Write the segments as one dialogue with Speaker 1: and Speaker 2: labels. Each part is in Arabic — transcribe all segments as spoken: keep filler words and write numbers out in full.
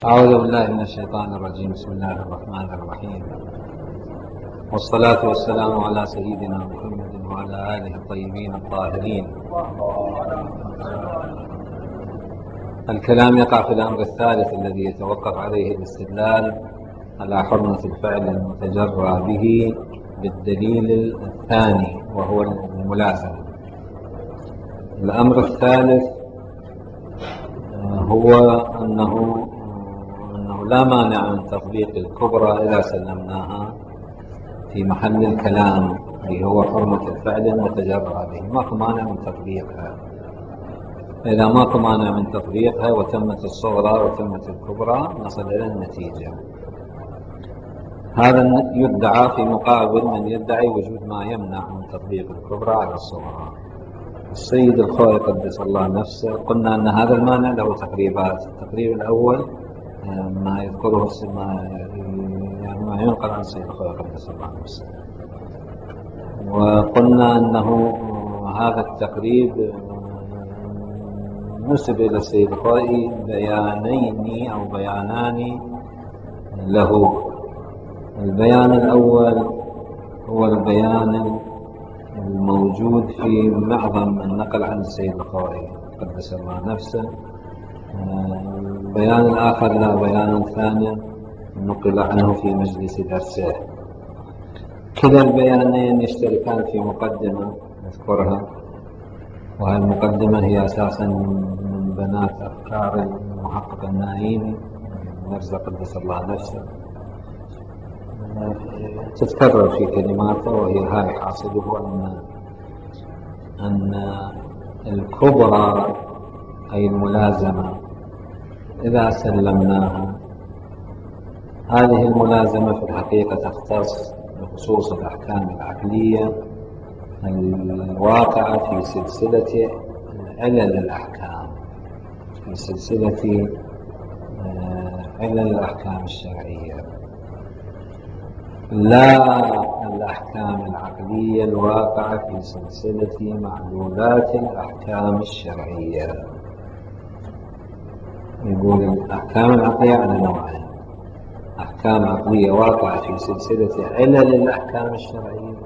Speaker 1: أعوذ بالله من الشيطان الرجيم. بسم الله الرحمن الرحيم، والصلاة والسلام على سيدنا محمد وعلى آله الطيبين الطاهرين. الكلام يقع في الأمر الثالث الذي يتوقف عليه الاستدلال على حرمة الفعل المتجرى به بالدليل الثاني وهو الملازمة. الأمر الثالث هو أنه أنه لا مانع من تطبيق الكبرى إذا سلمناها في محل الكلام اللي هو حرمة الفعل المتجرى به، ماكو مانع من تطبيقها. إذا ماكو مانع من تطبيقها وتمت الصغرى وتمت الكبرى نصل إلى النتيجة. هذا يدعى في مقابل من يدعي وجود ما يمنع من تطبيق الكبرى على الصغرى. السيد الخوئي قدس الله نفسه قلنا أن هذا المانع له تقريبات. التقريب الأول ما يذكره ما يعني ما ينقل عن السيد الخوئي قدس الله نفسه، وقلنا أنه هذا التقريب نسب إلى السيد الخوئي بيانين أو بيانان له. البيان الأول هو البيان الموجود في معظم النقل عن السيد الخوئي قدس الله نفسه. البيان الآخر لا بيان ثاني نقل عنه في مجلس درسه. كلا البيانين يشتركان في مقدمة نذكرها، وهذه المقدمة هي أساسا من بنات أفكار المحقق النائين مرزا قدس الله نفسه، تتكرر في كلماته، وهي هاي حاصله أن أن الكبرى أي الملازمة إذا سلمناها، هذه الملازمة في الحقيقة تختص بخصوص الأحكام العقلية الواقعة في سلسلة علل الأحكام، في سلسلة علل الأحكام الشرعية، لا الأحكام العقلية الواقعة في سلسلة معلولات الأحكام الشرعية. يقول الأحكام العقلية على نوعين: أحكام عقلية واقعة في سلسلة علل الأحكام الشرعية،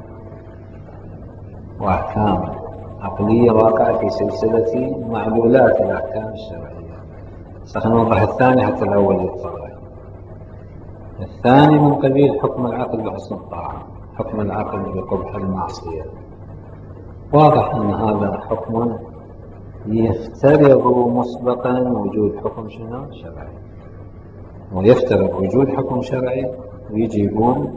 Speaker 1: وأحكام عقلية واقعة في سلسلة معلولات الأحكام الشرعية. سنوضح الثاني حتى الأول يتضح. الثاني من قبيل حكم العقل بحسن الطاعة، حكم العقل بقبح المعصية. واضح أن هذا حكم يفترض مسبقا وجود حكم شنو شرعي، ويفترض وجود حكم شرعي، ويجي يقول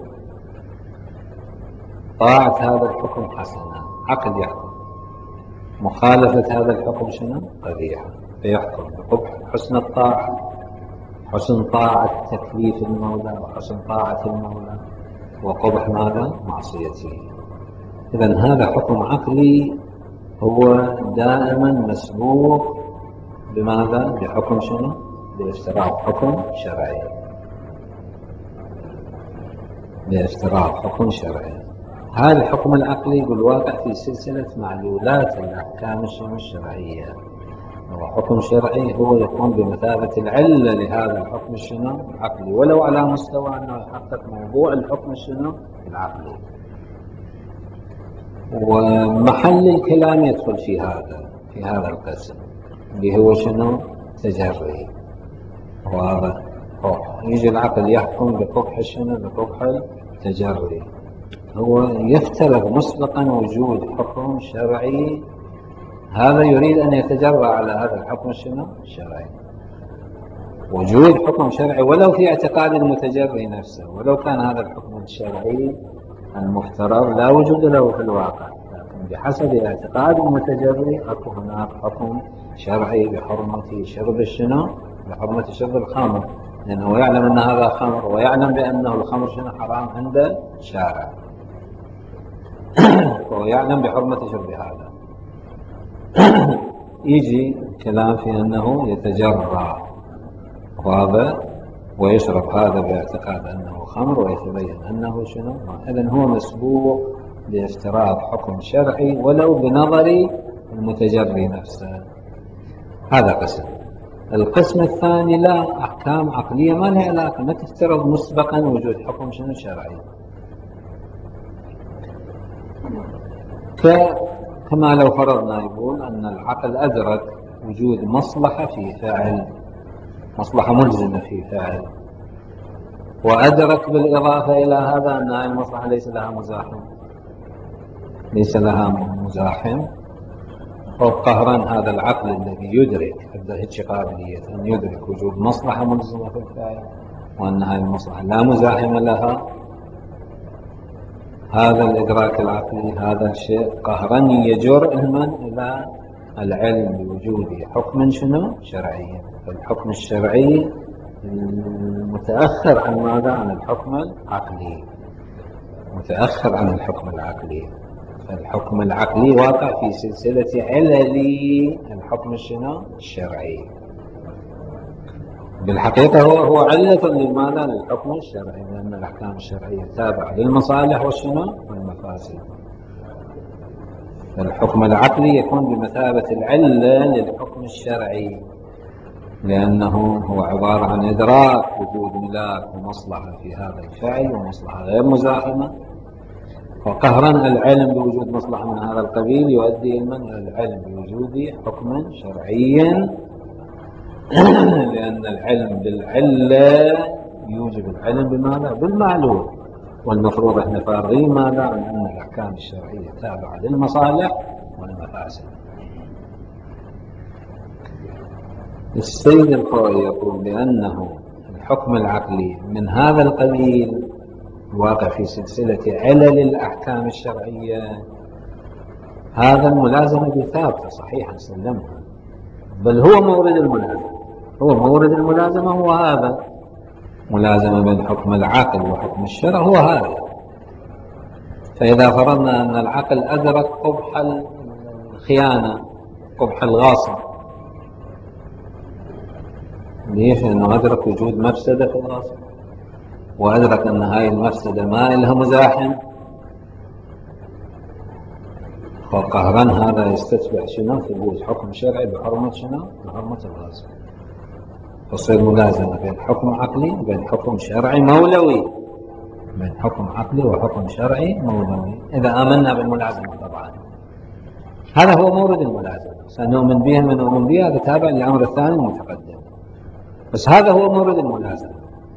Speaker 1: طاعة هذا الحكم حسنة، عقل يحكم، مخالفة هذا الحكم شنو قبيحة، فيحكم بقبح حسن الطاعة، حسن طاعة تكليف المولى وحسن طاعة المولى، وقبح ماذا معصيته. إذن هذا حكم عقلي هو دائما مسبوق بماذا؟ بحكم شنو؟ بافتراض حكم شرعي، بافتراض حكم شرعي. هذا الحكم العقلي يقول واقع في سلسلة معلولات الأحكام الشرعية، وحكم شرعي هو يكون بمثابة العلة لهذا الحكم الشنو العقلي، ولو على مستوى أنه يحقق موضوع الحكم الشنو العقلي. ومحل الكلام يدخل في هذا في هذا القسم اللي هو شنو تجري. وهذا يجي العقل يحكم بقبح شنو بقبح التجري، هو يفترض مسبقا وجود حكم شرعي، هذا يريد أن يتجرى على هذا الحكم الشنو الشرعي. وجود حكم شرعي ولو في اعتقاد المتجري نفسه، ولو كان هذا الحكم الشرعي المفترض لا وجود له في الواقع، لكن بحسب اعتقاد المتجري أكو هناك حكم شرعي بحرمة شرب الشنو بحرمة شرب الخمر، لأنه يعلم أن هذا خمر، ويعلم بأنه الخمر شنو حرام عند الشارع، وهو يعلم بحرمة شرب هذا. يجي كلام في أنه يتجرى هذا ويشرب هذا باعتقاد أنه خمر، ويتبين أنه شنو. إذن هو مسبوق بافتراض حكم شرعي ولو بنظر المتجري نفسه. هذا قسم. القسم الثاني لا، أحكام عقلية ما لها علاقة، ما تفترض مسبقا وجود حكم شنو شرعي. كما لو فرضنا يقول أن العقل أدرك وجود مصلحة في فعل، مصلحة ملزمة في فعل، وأدرك بالإضافة إلى هذا أن هذه المصلحة ليس لها مزاحم، ليس لها مزاحم. وقهرا هذا العقل الذي يدرك هذه قابلية أن يدرك وجود مصلحة ملزمة في الفعل وأن هذه المصلحة لا مزاحم لها، هذا الإدراك العقلي هذا الشيء قهرا يجر علما إلى العلم بوجود حكم شنو شرعي. الحكم الشرعي متأخر عن ماذا؟ عن الحكم العقلي، متأخر عن الحكم العقلي. الحكم العقلي واقع في سلسلة علل الحكم شنو الشرعي. بالحقيقة هو هو علة لماذا؟ للحكم الشرعي، لأن الأحكام الشرعية تابعة للمصالح والشنو والمفاسد. الحكم العقلي يكون بمثابة العلة للحكم الشرعي، لأنه هو عبارة عن إدراك وجود ملاك ومصلحة في هذا الفعل ومصلحة غير مزاحمة، وقهرا العلم بوجود مصلحة من هذا القبيل يؤدي علما إلى العلم بوجود حكم شرعي لأن العلم بالعلة يوجب العلم بماذا؟ بالمعلوم. والمفروض احنا فارغين ماذا؟ عن أن الأحكام الشرعية تابعة للمصالح والمفاسد. السيد الخوئي يقول بأنه الحكم العقلي من هذا القبيل واقع في سلسلة علل الأحكام الشرعية. هذا الملازمة بثابتة صحيحا سلمها، بل هو مورد الملازمة، هو مورد الملازمة هو هذا، ملازمة بين حكم العقل وحكم الشرع هو هذا. فإذا فرضنا أن العقل أدرك قبح الخيانة، قبح الغاصب، ليش؟ لأنه أدرك وجود مفسدة في الغاصب، وأدرك أن هذه المفسدة ما لها مزاحم، فقهرا هذا يستتبع شنو؟ ثبوت حكم شرعي بحرمة شنو؟ بحرمة الغاصب. تصير ملازمة بين حكم عقلي وبين حكم شرعي مولوي، بين حكم عقلي وحكم شرعي مولوي، إذا آمنا بالملازمة طبعا. هذا هو مورد الملازمة، سنؤمن بها من نؤمن بها، هذا تابع للأمر الثاني المتقدم، بس هذا هو مورد الملازمة.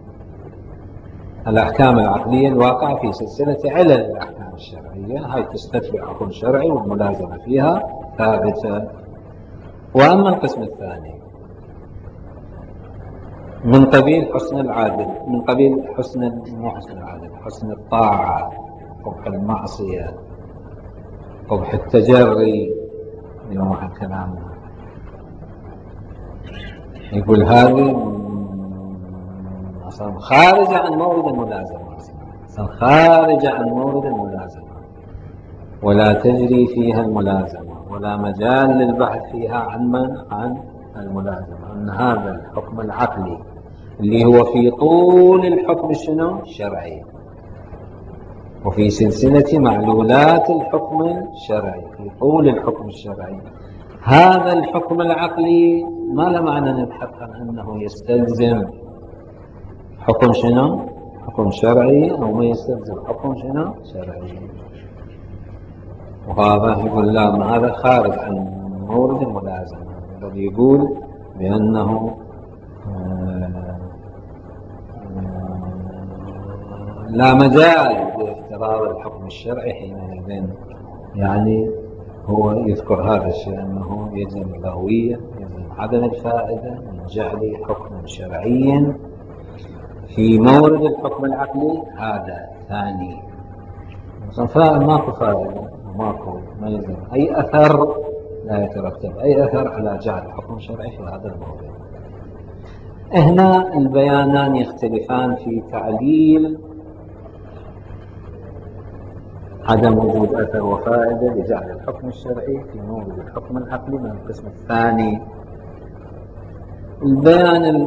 Speaker 1: الأحكام العقلية الواقعة في سلسلة علل الأحكام الشرعية، هاي تستتبع حكم شرعي والملازمة فيها ثابتة. وأما القسم الثاني من قبيل حسن العادل، من قبيل حسن مو حسن العادل، حسن الطاعة، قبح المعصية، قبح التجري، يوم واحد كلامنا يقول هذه أصلا خارجة عن مورد الملازمة، أصلا خارجة عن مورد الملازمة، ولا تجري فيها الملازمة، ولا مجال للبحث فيها عن من؟ عن الملازمة. أن هذا الحكم العقلي اللي هو في طول الحكم شنو؟ الشرعي، وفي سلسلة معلولات الحكم الشرعي، في طول الحكم الشرعي، هذا الحكم العقلي ما له معنى نبحث عن أنه يستلزم حكم شنو؟ حكم شرعي، أو ما يستلزم حكم شنو؟ شرعي. وهذا يقول لا، ما هذا خارج عن مورد الملازمة، الذي يقول بأنه لا مجال لافتراض الحكم الشرعي حينئذ. يعني هو يذكر هذا الشيء أنه يلزم اللغوية، يلزم عدم الفائدة من جعل حكم شرعي في مورد الحكم العقلي هذا ثاني، ماكو فائدة وماكو ما يلزم أي أثر، لا يترتب أي أثر على جعل حكم شرعي في هذا الموضوع. هنا البيانان يختلفان في تعليل عدم وجود أثر وفائدة لجعل الحكم الشرعي في مورد الحكم العقلي من القسم الثاني. البيان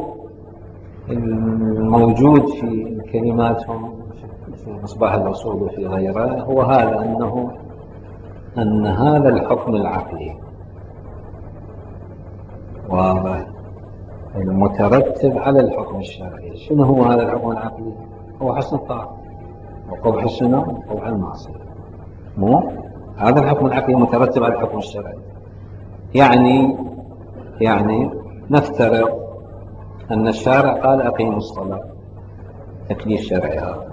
Speaker 1: الموجود في كلماتهم في مصباح الوصول وفي غيره هو هذا، أنه أن هذا الحكم العقلي واضح المترتب على الحكم الشرعي. شنو هو هذا الحكم العقلي؟ هو حسن الطاعة وقبح الشنو وقبح المعصية. مو هذا الحكم العقلي مترتب على الحكم الشرعي. يعني يعني نفترض أن الشارع قال أقيموا الصلاة، تكليف شرعي هذا،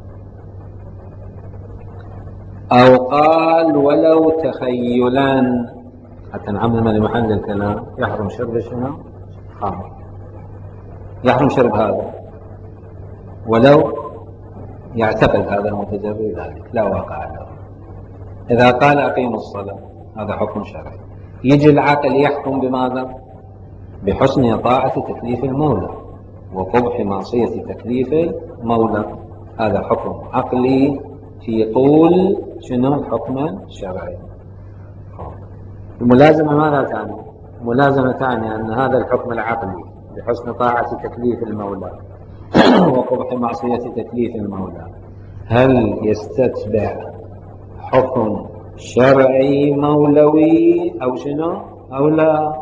Speaker 1: أو قال ولو تخيلا، حتى نعمم لمحل الكلام، يحرم شرب شنو؟ خمر، يحرم شرب هذا ولو يعتقد هذا المتجري ذلك، لا واقع له. إذا قال أقيموا الصلاة هذا حكم شرعي، يجي العقل يحكم بماذا؟ بحسن طاعة تكليف المولى وقبح معصية تكليف المولى. هذا حكم عقلي في طول شنو الحكم الشرعي. الملازمة ماذا تعني؟ الملازمة تعني أن هذا الحكم العقلي بحسن طاعة تكليف المولى وقبح معصية تكليف المولى هل يستتبع حكم شرعي مولوي أو شنو؟ أو لا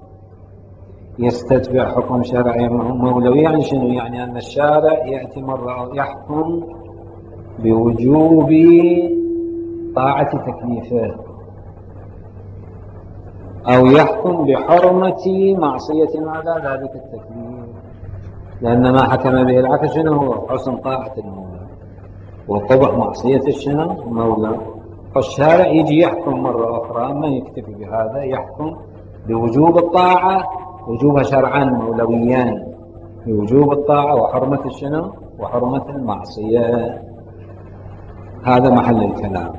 Speaker 1: يستتبع حكم شرعي مولوي. يعني شنو؟ يعني أن الشارع يأتي مرة يحكم بوجوب طاعة تكليفه، أو يحكم بحرمة معصية على ذلك التكليف، لأن ما حكم به العقل شنو هو؟ حسن طاعة المولى وقبح معصية الشنو المولى. فالشارع يجي يحكم مرة أخرى، ما يكتفي بهذا، يحكم بوجوب الطاعة، وجوبها شرعا مولويان، بوجوب الطاعة وحرمة الشنو وحرمة المعصية. هذا محل الكلام.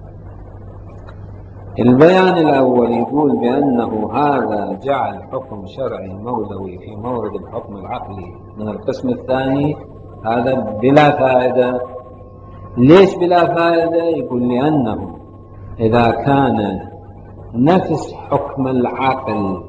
Speaker 1: البيان الأول يقول بأنه هذا جعل حكم شرعي مولوي في مورد الحكم العقلي من القسم الثاني، هذا بلا فائدة. ليش بلا فائدة؟ يقول لأنه إذا كان نفس حكم العقل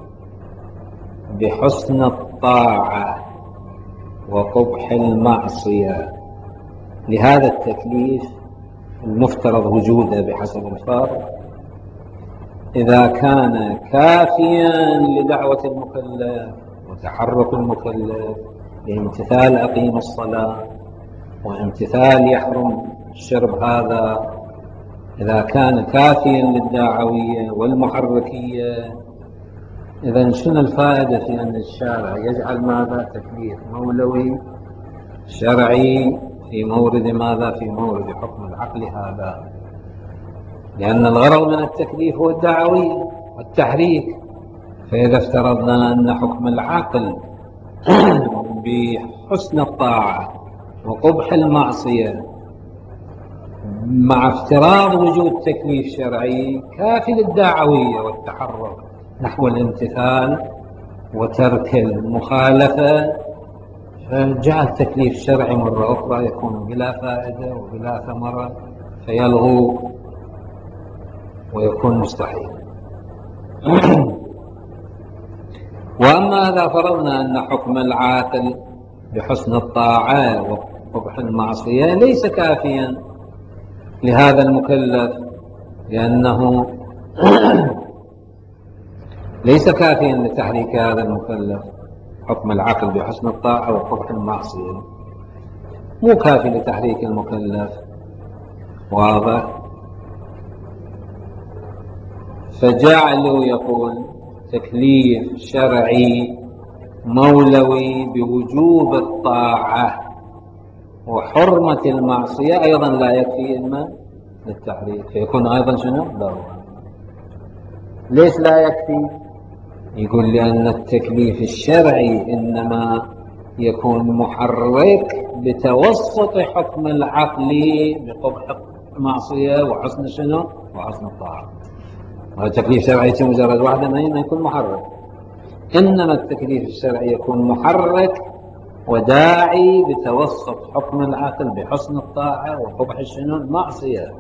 Speaker 1: بحسن الطاعة وقبح المعصية لهذا التكليف المفترض وجوده بحسب الفرض، إذا كان كافيا لدعوة المكلف وتحرك المكلف لامتثال أقيم الصلاة وامتثال يحرم الشرب هذا، إذا كان كافيا للدعوية والمحركية، إذا شنو الفائدة في أن الشارع يجعل ماذا؟ تكليف مولوي شرعي في مورد ماذا؟ في مورد حكم العقل هذا، لأن الغرض من التكليف هو الدعوية والتحريك. فإذا افترضنا أن حكم العقل بحسن الطاعة وقبح المعصية مع افتراض وجود تكليف شرعي كافي للدعوية والتحرك نحو الامتثال وترك المخالفة، فجعل التكليف الشرعي مرة أخرى يكون بلا فائدة وبلا ثمرة، فيلغو ويكون مستحيل. وأما إذا فرضنا أن حكم العاقل بحسن الطاعة وقبح المعصية ليس كافيا لهذا المكلف، لأنه ليس كافيا لتحريك هذا المكلف، حكم العقل بحسن الطاعة وقبح المعصية مو كافي لتحريك المكلف، واضح؟ فجعلوا يقول تكليف شرعي مولوي بوجوب الطاعة وحرمة المعصية أيضا لا يكفي إما للتحريك، فيكون أيضا شنو؟ ضرورة. ليش لا يكفي؟ يقول لأن التكليف الشرعي إنما يكون محرك بتوسط حكم العقل بقبح المعصية وحسن شنو؟ وحسن الطاعة. التكليف الشرعي مجرد واحدة ما يكون محرك، إنما التكليف الشرعي يكون محرك وداعي بتوسط حكم العقل بحسن الطاعة وقبح شنو؟ المعصية.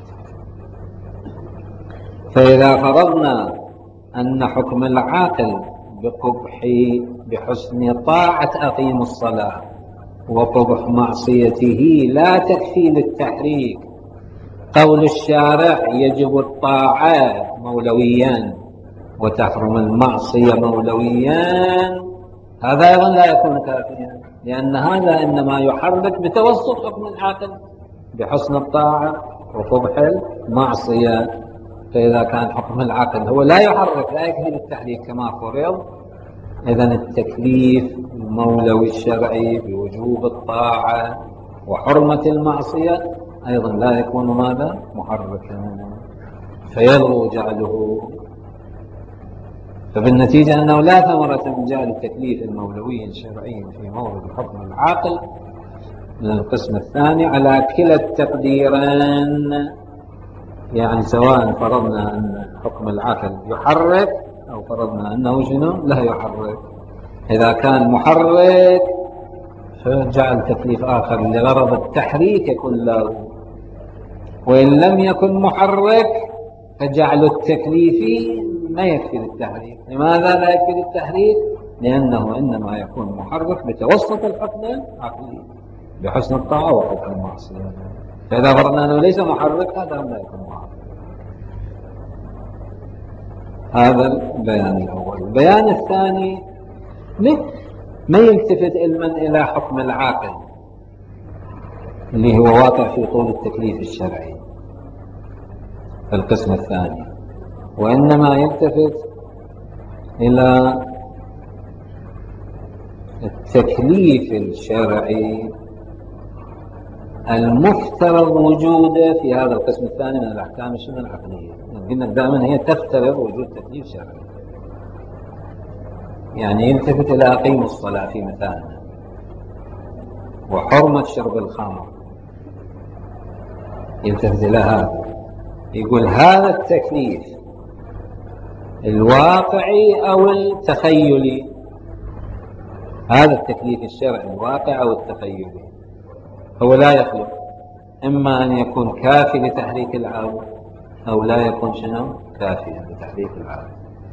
Speaker 1: فإذا فرضنا أن حكم العاقل بقبح بحسن طاعة أقيم الصلاة وقبح معصيته لا تكفي للتحريك، قول الشارع يجب الطاعة مولويان وتحرم المعصية مولويان، هذا أيضا لا يكون كافيا، لأن هذا إنما يحرك بتوسط حكم العاقل بحسن الطاعة وقبح المعصية. فإذا كان حكم العقل هو لا يحرك لا يكفي للتحريك كما فرض، إذن التكليف المولوي الشرعي بوجوب الطاعة وحرمة المعصية أيضا لا يكون ماذا محركا، فيلغو جعله. فبالنتيجة أنه لا ثمرة من جعل التكليف المولوي الشرعي في مورد حكم العاقل من القسم الثاني على كلا التقديرين، يعني سواء فرضنا أن حكم العقل يحرك أو فرضنا أنه شنو لا يحرك. إذا كان محرك فجعل تكليف آخر لغرض التحريك يكون له، وإن لم يكن محرك فجعل التكليف ما يكفي للتحريك. لماذا لا يكفي للتحريك؟ لأنه إنما يكون محرك بتوسط الحكم العقلي بحسن الطاعة وقبح المعصية. فإذا فرضنا أنه ليس محرك هذا لا يكون محرك. هذا البيان الأول. البيان الثاني ما يلتفت علما إلى حكم العاقل اللي هو واقع في طول التكليف الشرعي في القسم الثاني، وإنما يلتفت إلى التكليف الشرعي المفترض وجوده في هذا القسم الثاني من الأحكام الشرعية العقلية. قلنا دائما هي تفترض وجود تكليف شرعي، يعني يلتفت إلى أقيم الصلاة في مثالنا وحرمة شرب الخمر، يلتفت إلى هذا يقول هذا التكليف الواقعي أو التخيلي، هذا التكليف الشرعي الواقع أو التخيلي هو لا يخلق، إما أن يكون كافي لتحريك العقل أو لا يكون شنو كافيا لتحريك العقل.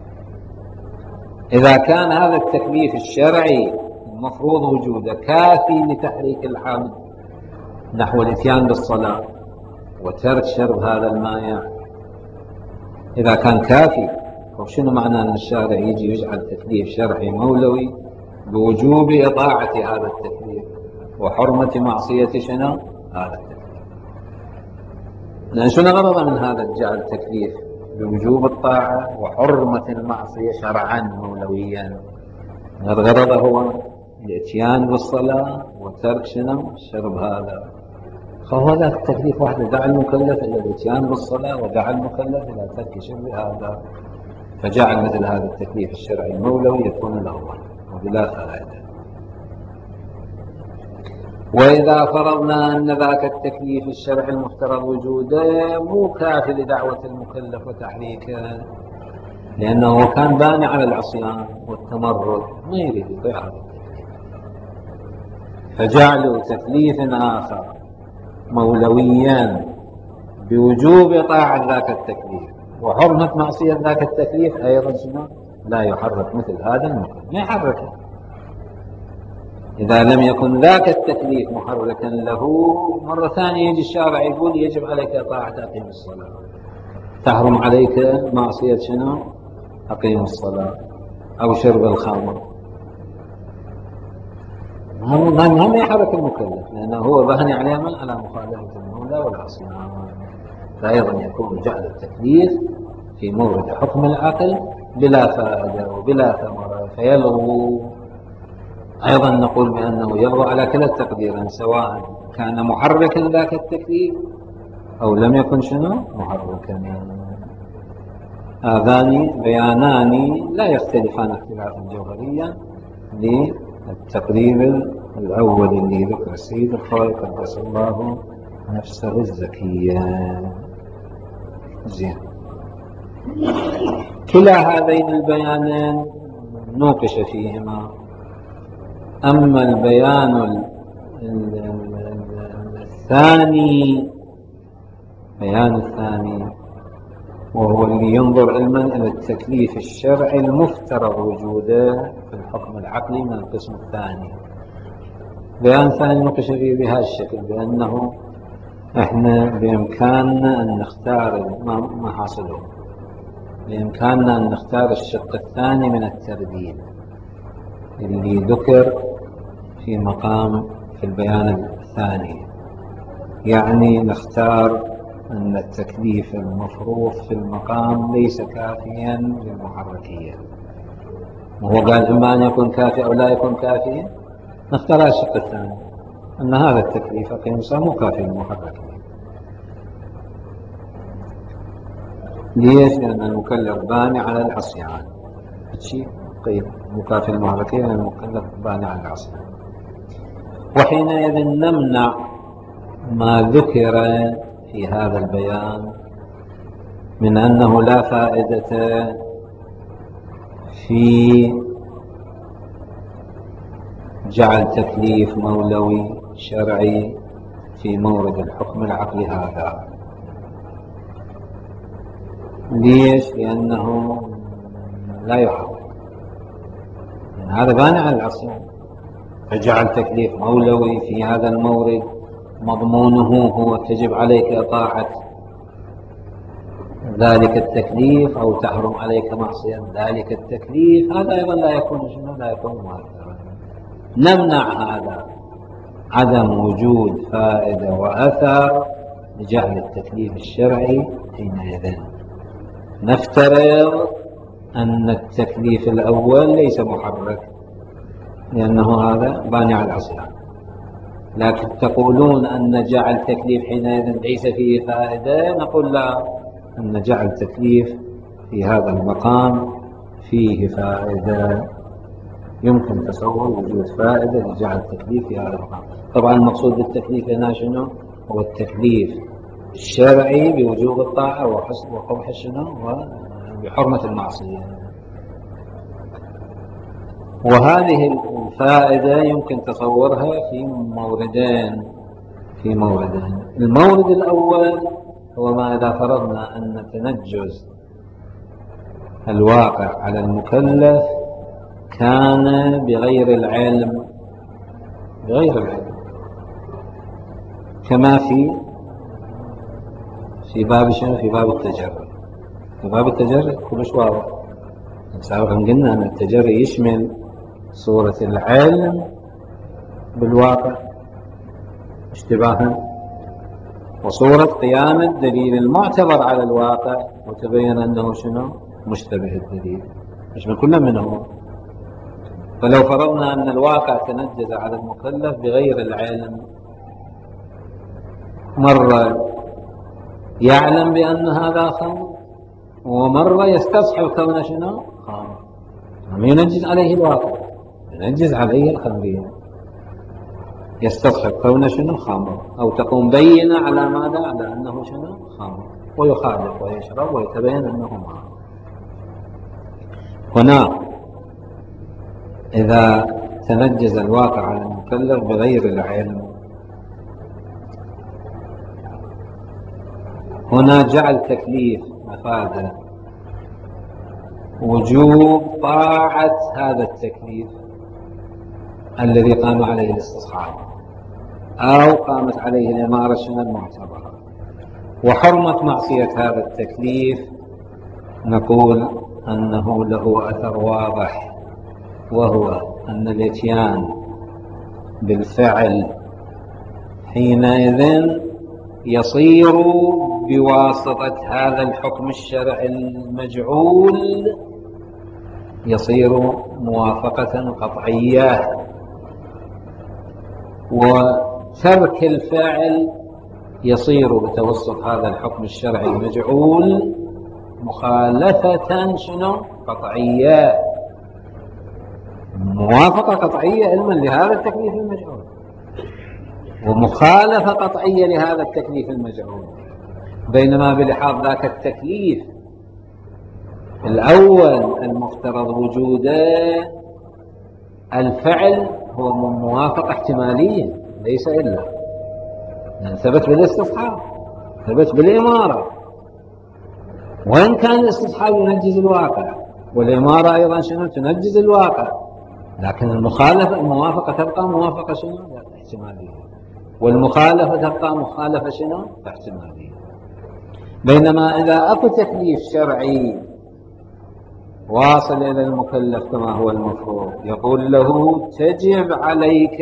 Speaker 1: إذا كان هذا التكليف الشرعي المفروض وجوده كافي لتحريك العقل نحو الاتيان بالصلاة وترك شرب هذا المائع، إذا كان كافي وشنو معنى أن الشارع يجي يجعل تكليف شرعي مولوي بوجوب إطاعة هذا التكليف وحرمة معصية شنو هذا التكليف؟ لأن شنو غرض من هذا الجعل التكليف بوجوب الطاعة وحرمة المعصية شرعا مولويا؟ الغرض هو الاتيان بالصلاة وترك شنو شرب هذا. فهو ذاك التكليف واحد دعا المكلف إلى الاتيان بالصلاة ودعا المكلف إلى ترك شرب هذا، فجعل مثل هذا التكليف الشرعي المولوي يكون له وبلا فائدة. وإذا فرضنا أن ذاك التكليف الشرعي المفترض وجوده مو كافي لدعوة المكلف وتحريكه، لأنه كان باني على العصيان والتمرد ما يريد يطيع هذا التكليف، فجعلوا تكليف آخر مولويا بوجوب طاعة ذاك التكليف وحرمة معصية ذاك التكليف أيضا شنو لا يحرك مثل هذا المكلف، ما يحركه. إذا لم يكن ذاك التكليف محركا له مرة ثانية يجي الشارع يقول يجب عليك طاعة أقيم الصلاة، تحرم عليك معصية شنو أقيم الصلاة أو شرب الخمر، ما يحرك المكلف لأنه هو بهني عليه من على مخالفة المولى والعصيان. فأيضا يكون جعل التكليف في مورد حكم العقل بلا فائدة وبلا ثمرة، فيلغو. أيضا نقول بأنه يلغو على كلا التقديرين سواء كان محركا ذاك التكليف أو لم يكن شنو محركا. هذان بيانان لا يختلفان اختلافا جوهريا للتقرير الأول اللي ذكر السيد الخالق قدس الله نفسه الزكية. زين، كلا هذين البيانين نوقش فيهما. أما البيان الثاني بيان الثاني وهو اللي ينظر علما إلى التكليف الشرعي المفترض وجوده في الحكم العقلي من القسم الثاني. بيان ثاني نقش فيه بهذا الشكل بأنه إحنا بإمكاننا أن نختار ما حاصله، بإمكاننا أن نختار الشق الثاني من الترديد اللي ذكر في مقام في البيان الثاني، يعني نختار أن التكليف المفروض في المقام ليس كافيا للمحركية، وهو قال إما أن يكون كافي أو لا يكون كافيا، نختار الشق الثاني أن هذا التكليف القيمصة مو كافي للمحركية. ليش؟ لأن المكلف باني على العصيان، شيء قيد مكافي للمحركية لأن المكلف باني على العصيان. وحينئذ نمنع ما ذكر في هذا البيان من أنه لا فائدة في جعل تكليف مولوي شرعي في مورد الحكم العقلي هذا. ليش؟ لأنه لا يحرك، يعني هذا باني على العصيان، فجعل تكليف مولوي في هذا المورد مضمونه هو تجب عليك طاعة ذلك التكليف أو تحرم عليك معصية ذلك التكليف، هذا أيضا لا يكون شنو؟ لا يكون مؤثرا. نمنع هذا، عدم وجود فائدة وأثر لجعل التكليف الشرعي. حينئذ نفترض أن التكليف الأول ليس محرك لأنه هذا باني على العصيان، لكن تقولون أن جعل تكليف حينئذ ليس فيه فائدة، نقول لا، أن جعل تكليف في هذا المقام فيه فائدة، يمكن تصور وجود فائدة لجعل التكليف في هذا المقام. طبعا المقصود بالتكليف هنا شنو؟ هو التكليف الشرعي بوجوب الطاعة وقبح شنو؟ وبحرمة المعصية. وهذه الفائدة يمكن تصورها في موردين في موردين المورد الأول هو ما إذا فرضنا أن تنجز الواقع على المكلف كان بغير العلم بغير العلم كما في في باب شنو؟ في باب التجري. في باب التجري كلش واضح، سابقا قلنا أن التجري يشمل صورة العلم بالواقع اشتباها، وصورة قيام الدليل المعتبر على الواقع وتبين أنه شنو؟ مشتبه الدليل، مش من كل منهم. فلو فرضنا أن الواقع تنجز على المكلف بغير العلم، مرة يعلم بأن هذا خمر ومرة يستصحب كونه شنو؟ خمر، ينجز عليه الواقع، ينجز عليه الخمرية، يستصحب كونه شنو؟ خمر، أو تقوم بينة على ماذا؟ على أنه شنو؟ خمر، ويخالف ويشرب ويتبين أنه ماء. هنا إذا تنجز الواقع على المكلف بغير العلم، هنا جعل تكليف مفاده وجوب طاعة هذا التكليف الذي قام عليه الاستصحاب أو قامت عليه الإمارة شنو المعتبرة، وحرمة معصية هذا التكليف نقول أنه له أثر واضح، وهو أن الإتيان بالفعل حينئذ يصير بواسطة هذا الحكم الشرعي المجعول يصير موافقة قطعية، وترك الفعل يصير بتوسط هذا الحكم الشرعي المجعول مخالفة شنو؟ قطعية، موافقة قطعية علما لهذا التكليف المجعول، ومخالفة قطعية لهذا التكليف المجعول. بينما بلحاظ ذاك التكليف الأول المفترض وجوده الفعل هو من موافقة احتمالية ليس إلا، يعني ثبت بالاستصحاب، ثبت بالإمارة، وإن كان الاستصحاب ينجز الواقع والإمارة أيضا شنو؟ تنجز الواقع، لكن المخالفة الموافقة تبقى موافقة شنو؟ احتمالية، والمخالفة تبقى مخالفة شنو؟ احتمالية. بينما إذا أكو تكليف شرعي واصل إلى المكلف كما هو المفروض، يقول له تجب عليك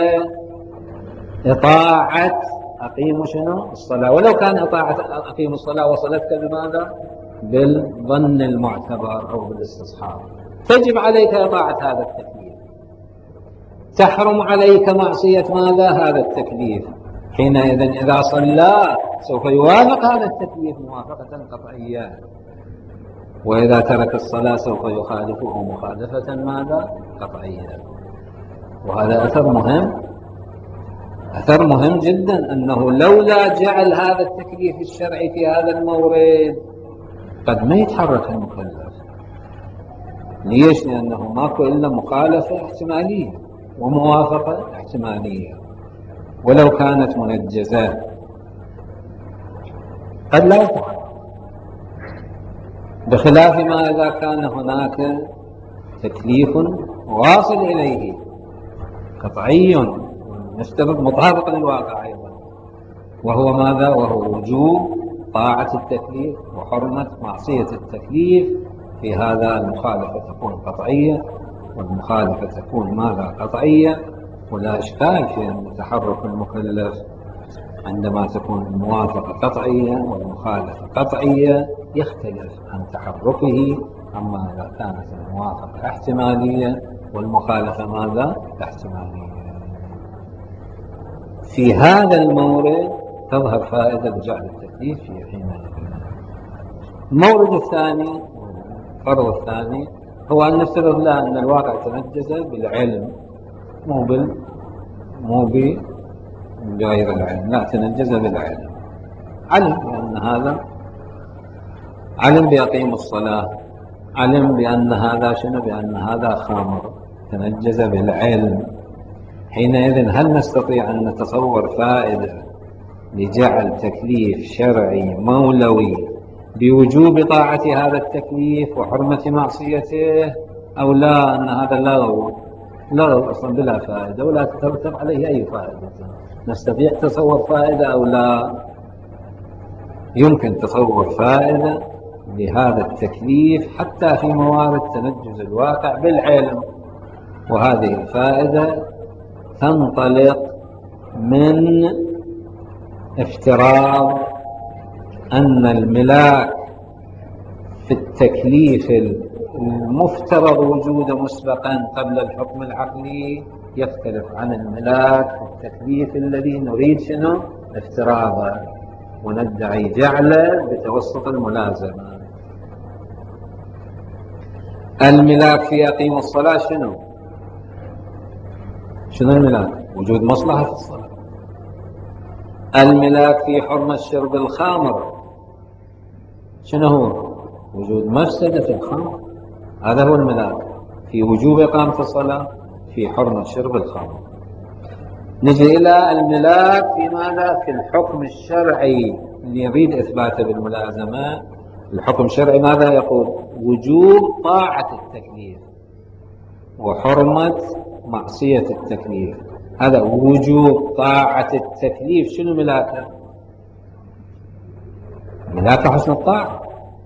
Speaker 1: إطاعة أقيموا شنو الصلاة، ولو كان إطاعة أقيموا الصلاة وصلتك بماذا؟ بالظن المعتبر أو بالاستصحاب، تجب عليك إطاعة هذا التكليف، تحرم عليك معصية ماذا؟ هذا التكليف. حينئذ إذا صلى سوف يوافق هذا التكليف موافقة قطعية، وإذا ترك الصلاة سوف يخالفه مخالفة ماذا؟ قطعية. وهذا أثر مهم، أثر مهم جدا، أنه لولا جعل هذا التكليف الشرعي في هذا المورد قد ما يتحرك المكلف. ليش؟ لأنه ماكو إلا مخالفة احتمالية وموافقة احتمالية، ولو كانت منجزة قد لا يتحرك، بخلاف ما إذا كان هناك تكليف واصل إليه قطعي نفترض مطابق للواقع أيضا، وهو ماذا؟ وهو وجوب طاعة التكليف وحرمة معصية التكليف. في هذا المخالفة تكون قطعية والمخالفة تكون ماذا؟ قطعية. ولا إشكال في أن تحرك المكلف عندما تكون الموافقة قطعية والمخالفة قطعية يختلف عن تحركه عما إذا كانت الموافقة احتمالية والمخالفة ماذا؟ احتمالية. في هذا المورد تظهر فائدة جعل التكليف في حينئذ. المورد الثاني، الفرض الثاني، هو أن نفترض لا أن الواقع تنجز بالعلم، مو بال مو بغير العلم، لا تنجز بالعلم. علم بأن هذا، علم بيقيم الصلاة، علم بأن هذا شنو؟ بأن هذا خمر، تنجز بالعلم. حينئذ هل نستطيع أن نتصور فائدة لجعل تكليف شرعي مولوي بوجوب طاعة هذا التكليف وحرمة معصيته، أو لا أن هذا لغو لغو أصلا بلا فائدة ولا تترتب عليه أي فائدة؟ نستطيع تصور فائدة أو لا؟ يمكن تصور فائدة لهذا التكليف حتى في موارد تنجز الواقع بالعلم، وهذه الفائدة تنطلق من افتراض أن الملاك في التكليف المفترض وجوده مسبقا قبل الحكم العقلي يختلف عن الملاك في التكليف الذي نريد شنو؟ افتراضه، وندعي جعله بتوسط الملازمة. الملاك في يقيم الصلاة شنو؟ شنو الملاك؟ وجود مصلحة في الصلاة. الملاك في حرمة شرب الخمر شنو هو؟ وجود مفسدة في الخمر. هذا هو الملاك في وجوب إقامة الصلاة، في حرمة شرب الخمر. نجي إلى الملاك في ماذا؟ في الحكم الشرعي اللي يريد إثباته بالملازمة. الحكم الشرعي ماذا يقول؟ وجوب طاعة التكليف وحرمة معصية التكليف. هذا وجوب طاعة التكليف شنو ملاكه؟ ملاكه حسن الطاعة،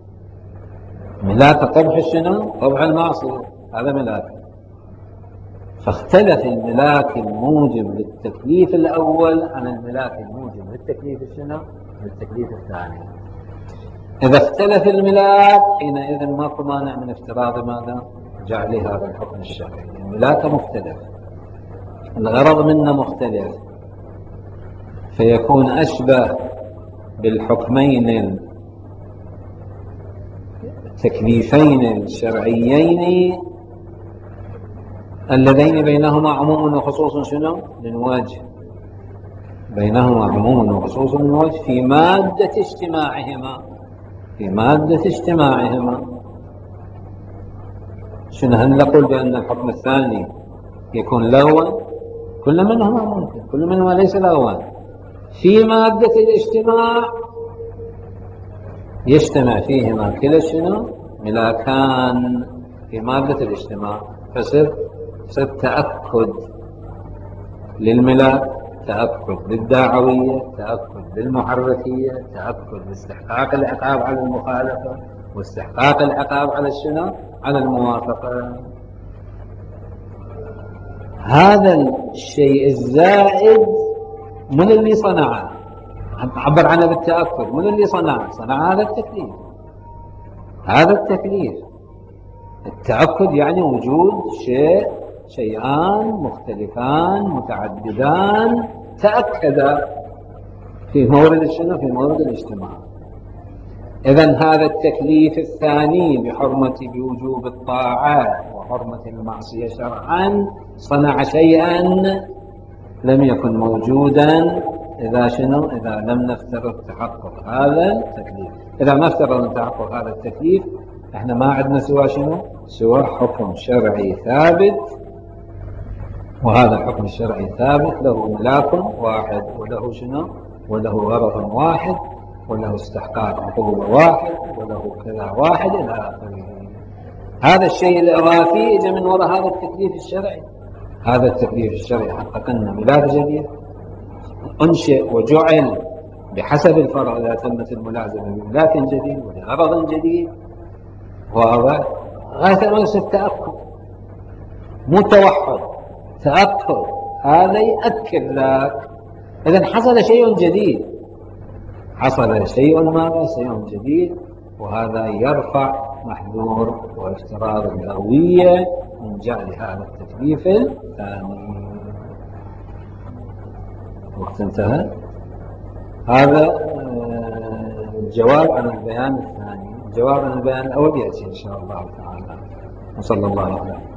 Speaker 1: ملاكه قبح شنو؟ قبح المعصية، هذا ملاكه. فاختلف الملاك الموجب للتكليف الأول عن الملاك الموجب للتكليف شنو؟ للتكليف الثاني. إذا اختلف الملاك حينئذ ماكو مانع من افتراض ماذا؟ جعل هذا الحكم الشرعي. الملاك مختلف، الغرض منه مختلف، فيكون أشبه بالحكمين التكليفين الشرعيين اللذين بينهما عموم وخصوص شنو؟ من وجه، بينهما عموم وخصوص من وجه في مادة اجتماعهما، في مادة اجتماعهما. شنو هل نقول بأن الحكم الثاني يكون لغوا؟ كل منهما ممكن، كل منهما ليس لغوا. في مادة الاجتماع يجتمع فيهما كلا شنو؟ ملاكان في مادة الاجتماع، فصير صير تأكد للملاك، تأكد للداعوية، تأكد للمحركية، تأكد لاستحقاق العقاب على المخالفة، واستحقاق العقاب على الشنو؟ على الموافقة. هذا الشيء الزائد من اللي صنعه؟ عبر عنه بالتأكد. من اللي صنعه؟ صنع هذا التكليف. هذا التكليف التأكد يعني وجود شيء شيئان مختلفان متعددان تأكدا في مورد شنو؟ في مورد الاجتماع. إذن هذا التكليف الثاني بحرمة بوجوب الطاعة وحرمة المعصية شرعا صنع شيئا لم يكن موجودا إذا شنو؟ إذا لم نفترض تحقق هذا التكليف. إذا ما افترضنا تحقق هذا التكليف احنا ما عندنا سوى شنو؟ سوى حكم شرعي ثابت، وهذا الحكم الشرعي ثابت له ملاك واحد وله شنو؟ وله غرض واحد وله استحقاق عقوبة واحد وله كذا واحد إلى آخره. هذا الشيء الإضافي إجا من وراء هذا التكليف الشرعي. هذا التكليف الشرعي حقق لنا ملاك جديد أنشئ وجعل بحسب الفرع إذا تمت الملازمة بملاك جديد ولغرض جديد. وهذا غاية الأمر التأكد، مو توحد، تأكد. هذا يأكد لك إذن حصل شيء جديد، حصل شيء ماذا؟ شيء جديد، وهذا يرفع محذور وافتراض الهوية من جعل هذا التكليف الثاني. وقت انتهى. هذا الجواب عن البيان الثاني. الجواب عن البيان الأول يأتي إن شاء الله تعالى. وصلى الله عليه وسلم.